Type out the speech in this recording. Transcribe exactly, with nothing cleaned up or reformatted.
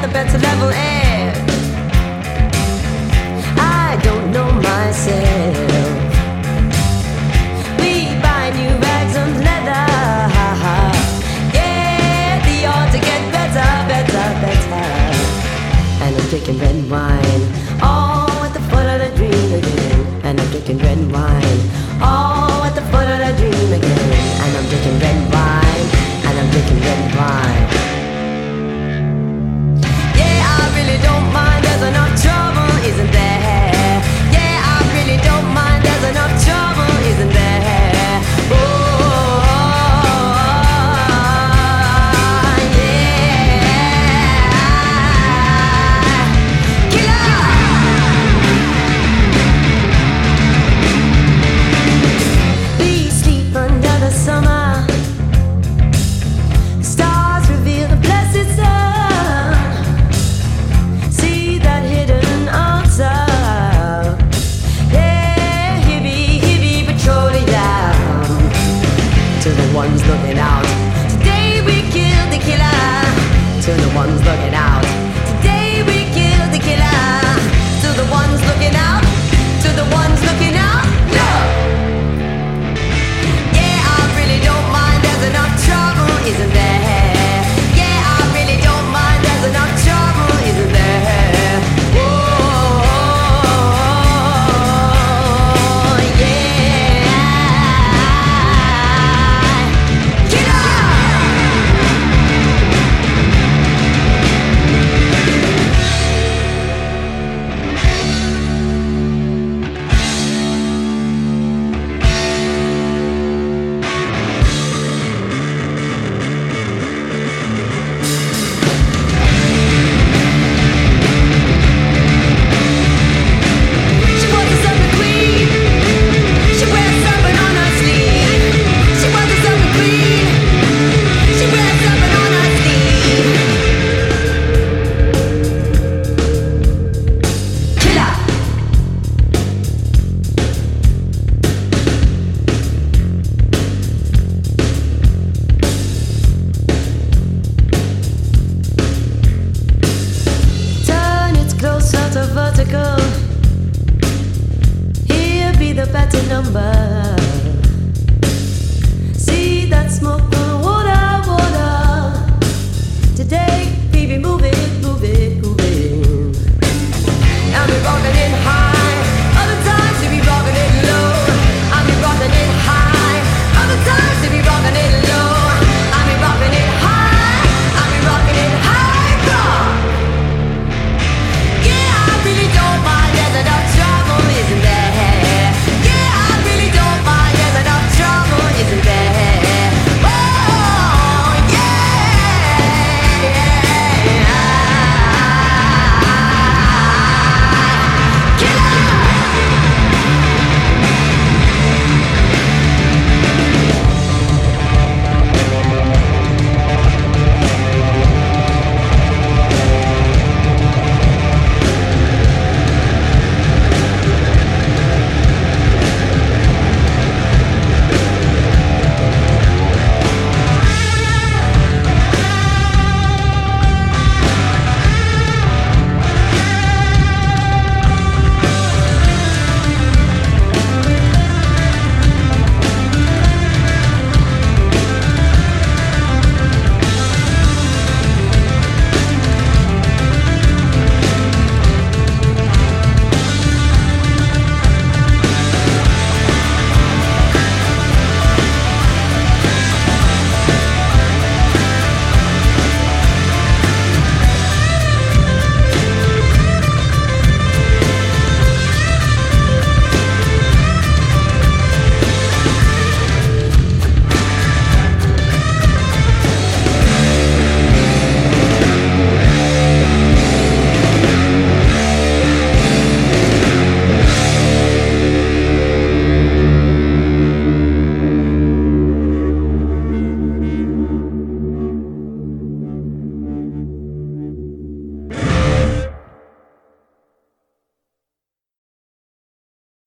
the better level air. I don't know myself. We buy new bags of leather. Yeah, the odds to get better, better, better. And I'm drinking red wine, all at the foot of the dream again. And I'm drinking red wine, all at the foot of the dream again. And I'm drinking red wine, and I'm drinking red wine. Yeah, I really don't mind, there's enough trouble.